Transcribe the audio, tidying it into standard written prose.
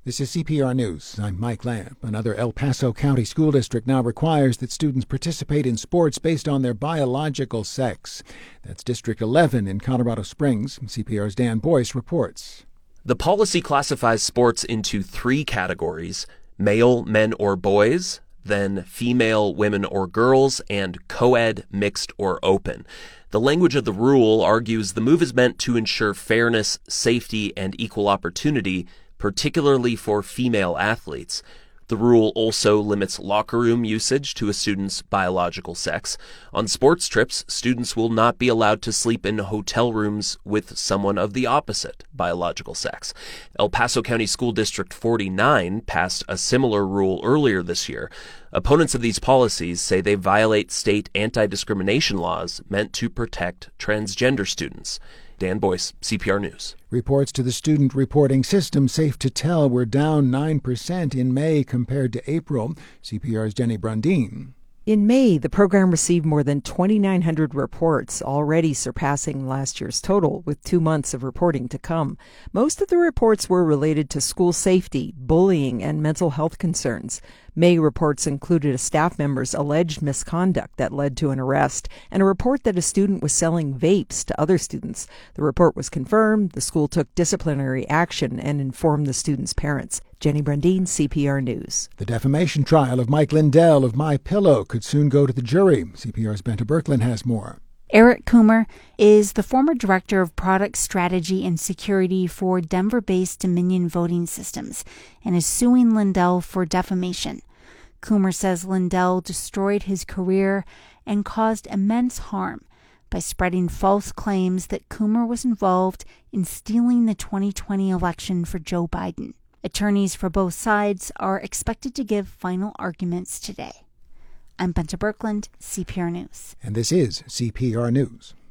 This is CPR News. I'm Mike Lamb. Another El Paso County school district now requires that students participate in sports based on their biological sex. That's District 11 in Colorado Springs. CPR's Dan Boyce reports. The policy classifies sports into three categories: male, men, or boys, then female, women, or girls, and co-ed, mixed, or open. The language of the rule argues the move is meant to ensure fairness, safety, and equal opportunity, particularly for female athletes. The rule also limits locker room usage to a student's biological sex. On sports trips, students will not be allowed to sleep in hotel rooms with someone of the opposite biological sex. El Paso County School District 49 passed a similar rule earlier this year. Opponents of these policies say they violate state anti-discrimination laws meant to protect transgender students. Dan Boyce, CPR News. Reports to the student reporting system Safe to Tell were down 9% in May compared to April. CPR's Jenny Brundin. In May, the program received more than 2,900 reports, already surpassing last year's total, with 2 months of reporting to come. Most of the reports were related to school safety, bullying, and mental health concerns. May reports included a staff member's alleged misconduct that led to an arrest, and a report that a student was selling vapes to other students. The report was confirmed, the school took disciplinary action, and informed the student's parents. Jenny Brundin, CPR News. The defamation trial of Mike Lindell of MyPillow could soon go to the jury. CPR's Benta Berkland has more. Eric Coomer is the former director of product strategy and security for Denver-based Dominion Voting Systems and is suing Lindell for defamation. Coomer says Lindell destroyed his career and caused immense harm by spreading false claims that Coomer was involved in stealing the 2020 election for Joe Biden. Attorneys for both sides are expected to give final arguments today. I'm Benta Berkland, CPR News. And this is CPR News.